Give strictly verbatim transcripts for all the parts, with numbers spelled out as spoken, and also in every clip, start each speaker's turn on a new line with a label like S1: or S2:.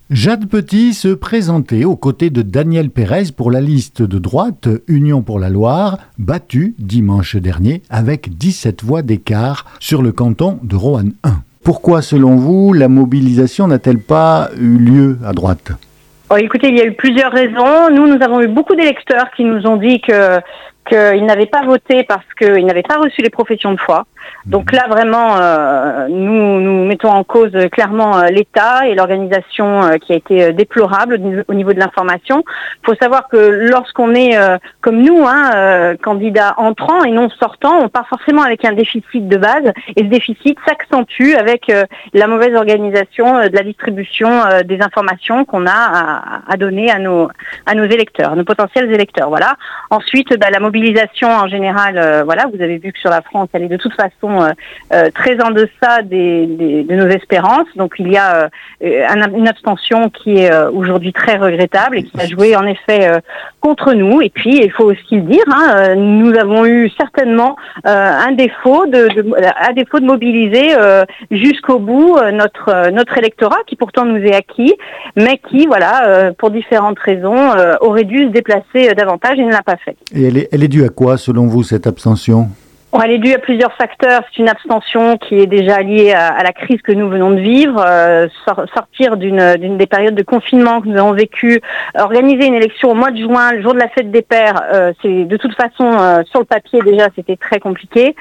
S1: Jade Petit se présentait aux côtés de Daniel Pérez pour la liste de droite Union pour la Loire, battue dimanche dernier avec dix-sept voix d'écart sur le canton de Roanne un. Pourquoi, selon vous, la mobilisation n'a-t-elle pas eu lieu à droite ?
S2: Oh, écoutez, il y a eu plusieurs raisons. Nous, nous avons eu beaucoup d'électeurs qui nous ont dit que qu'ils n'avaient pas voté parce qu'ils n'avaient pas reçu les professions de foi. Donc là, vraiment, euh, nous, nous mettons en cause euh, clairement euh, l'État et l'organisation euh, qui a été euh, déplorable au niveau de l'information. Il faut savoir que lorsqu'on est, euh, comme nous, hein, euh, candidat entrant et non sortant, on part forcément avec un déficit de base et ce déficit s'accentue avec euh, la mauvaise organisation euh, de la distribution euh, des informations qu'on a à, à donner à nos, à nos électeurs, à nos potentiels électeurs. Voilà. Ensuite, bah, la mobilisation en général, euh, voilà, vous avez vu que sur la France, elle est de toute façon Euh, euh, très en deçà des, des, de nos espérances. Donc il y a euh, un, une abstention qui est euh, aujourd'hui très regrettable et qui a joué en effet euh, contre nous. Et puis il faut aussi le dire, hein, euh, nous avons eu certainement euh, un défaut de, de, à défaut de mobiliser euh, jusqu'au bout euh, notre euh, notre électorat qui pourtant nous est acquis, mais qui voilà euh, pour différentes raisons euh, aurait dû se déplacer euh, davantage et ne l'a pas fait.
S1: Et elle est, elle est due à quoi, selon vous, cette abstention ?
S2: Elle est due à plusieurs facteurs. C'est une abstention qui est déjà liée à, à la crise que nous venons de vivre, euh, sor- sortir d'une, d'une des périodes de confinement que nous avons vécues, organiser une élection au mois de juin, le jour de la fête des pères, euh, c'est de toute façon euh, sur le papier déjà c'était très compliqué.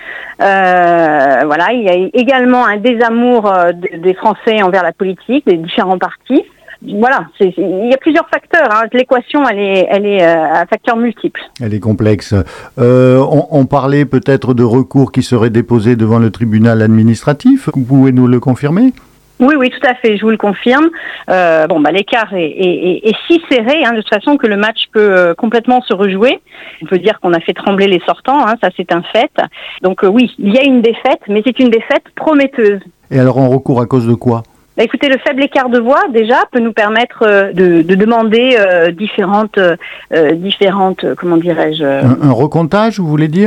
S2: Euh, voilà, il y a également un désamour euh, de, des Français envers la politique, des différents partis. Voilà, c'est, c'est, il y a plusieurs facteurs. Hein. L'équation, elle est, elle est euh, un facteur multiple.
S1: Elle est complexe. Euh, on, on parlait peut-être de recours qui seraient déposés devant le tribunal administratif. Vous pouvez nous le confirmer ?
S2: Oui, oui, tout à fait, je vous le confirme. Euh, bon, bah, l'écart est, est, est, est si serré, hein, de toute façon, que le match peut euh, complètement se rejouer. On peut dire qu'on a fait trembler les sortants, hein, ça c'est un fait. Donc euh, oui, il y a une défaite, mais c'est une défaite prometteuse.
S1: Et alors on recourt à cause de quoi ?
S2: Bah, écoutez, le faible écart de voix, déjà, peut nous permettre euh, de, de demander euh, différentes, euh, différentes, euh, comment dirais-je... Euh...
S1: Un, un recomptage, vous voulez dire ?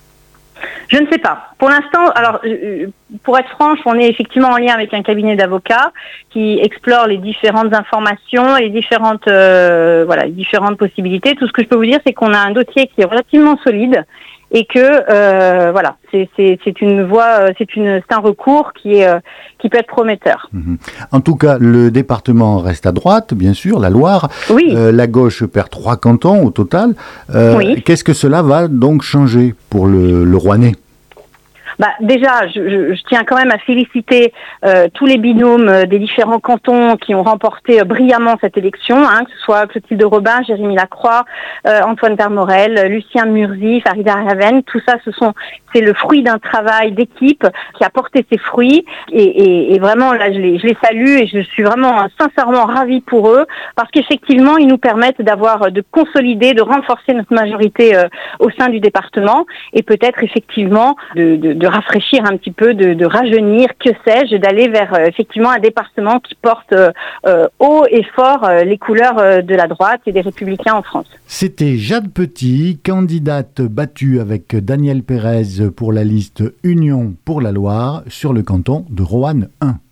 S2: Je ne sais pas. Pour l'instant, alors, euh, pour être franche, on est effectivement en lien avec un cabinet d'avocats qui explore les différentes informations et les différentes, euh, voilà, les différentes possibilités. Tout ce que je peux vous dire, c'est qu'on a un dossier qui est relativement solide. Et que euh, voilà, c'est, c'est, c'est une voie, c'est une, c'est un recours qui est, euh, qui peut être prometteur.
S1: Mmh. En tout cas, le département reste à droite, bien sûr, la Loire.
S2: Oui.
S1: Euh, la gauche perd trois cantons au total. Euh,
S2: oui.
S1: Qu'est-ce que cela va donc changer pour le, le Rouennais ?
S2: Bah, déjà, je, je, je tiens quand même à féliciter euh, tous les binômes euh, des différents cantons qui ont remporté euh, brillamment cette élection, hein, que ce soit Clotilde Robin, Jérémy Lacroix, euh, Antoine Permorel, Lucien Murzi, Farida Raven. Tout ça, ce sont c'est le fruit d'un travail d'équipe qui a porté ses fruits. Et, et, et vraiment, là, je les, je les salue et je suis vraiment euh, sincèrement ravie pour eux parce qu'effectivement, ils nous permettent d'avoir, de consolider, de renforcer notre majorité euh, au sein du département et peut-être effectivement de, de, de rafraîchir un petit peu, de, de rajeunir, que sais-je, d'aller vers euh, effectivement un département qui porte euh, euh, haut et fort euh, les couleurs euh, de la droite et des Républicains en France.
S1: C'était Jade Petit, candidate battue avec Daniel Pérez pour la liste Union pour la Loire sur le canton de Roanne un.